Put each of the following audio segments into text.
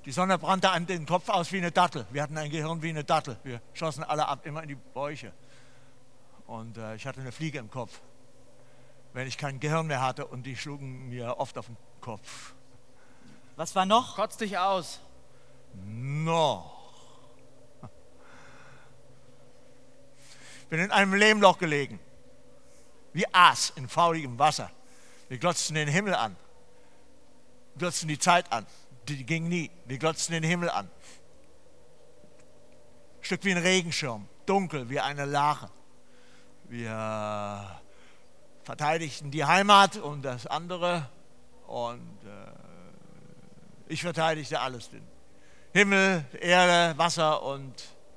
Die Sonne brannte an den Kopf aus wie eine Dattel. Wir hatten ein Gehirn wie eine Dattel. Wir schossen alle ab, immer in die Bäuche. Und ich hatte eine Fliege im Kopf, wenn ich kein Gehirn mehr hatte, und die schlugen mir oft auf den Kopf. Was war noch? Kotz dich aus. Noch. Bin in einem Lehmloch gelegen, wie Aas in fauligem Wasser. Wir glotzten den Himmel an, glotzten die Zeit an, die ging nie. Wir glotzten den Himmel an. Stück wie ein Regenschirm, dunkel wie eine Lache. Wir verteidigten die Heimat und das andere, und ich verteidigte alles, den Himmel, Erde, Wasser und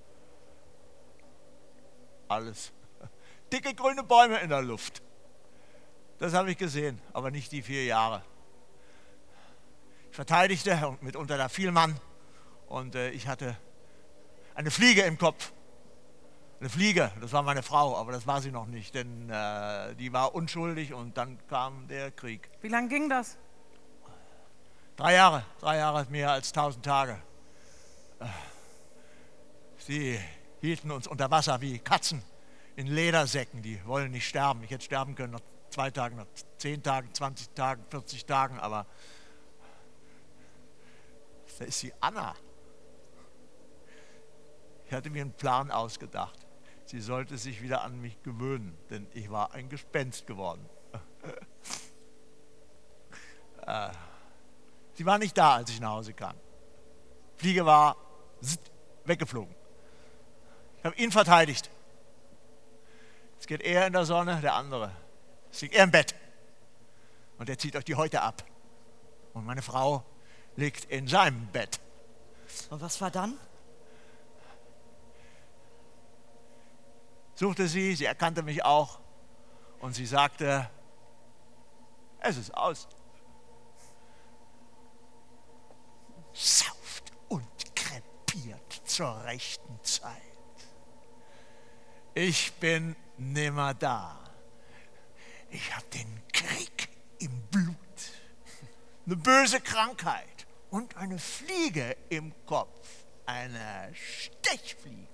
alles. Dicke grüne Bäume in der Luft. Das habe ich gesehen, aber nicht die 4 Jahre. Ich verteidigte, und mitunter da fiel man, und ich hatte eine Fliege im Kopf. Eine Fliege, das war meine Frau, aber das war sie noch nicht, denn die war unschuldig, und dann kam der Krieg. Wie lange ging das? 3 Jahre, mehr als 1000 Tage. Sie hielten uns unter Wasser wie Katzen in Ledersäcken, die wollen nicht sterben. Ich hätte sterben können nach 2 Tagen, nach 10 Tagen, 20 Tagen, 40 Tagen, aber da ist sie Anna. Ich hatte mir einen Plan ausgedacht. Sie sollte sich wieder an mich gewöhnen, denn ich war ein Gespenst geworden. Sie war nicht da, als ich nach Hause kam. Fliege war weggeflogen. Ich habe ihn verteidigt. Jetzt geht er in der Sonne, der andere. Jetzt liegt er im Bett. Und er zieht euch die Häute ab. Und meine Frau liegt in seinem Bett. Und was war dann? Suchte sie erkannte mich auch. Und sie sagte, es ist aus. Sauft und krepiert zur rechten Zeit. Ich bin nimmer da. Ich habe den Krieg im Blut. Eine böse Krankheit und eine Fliege im Kopf. Eine Stechfliege.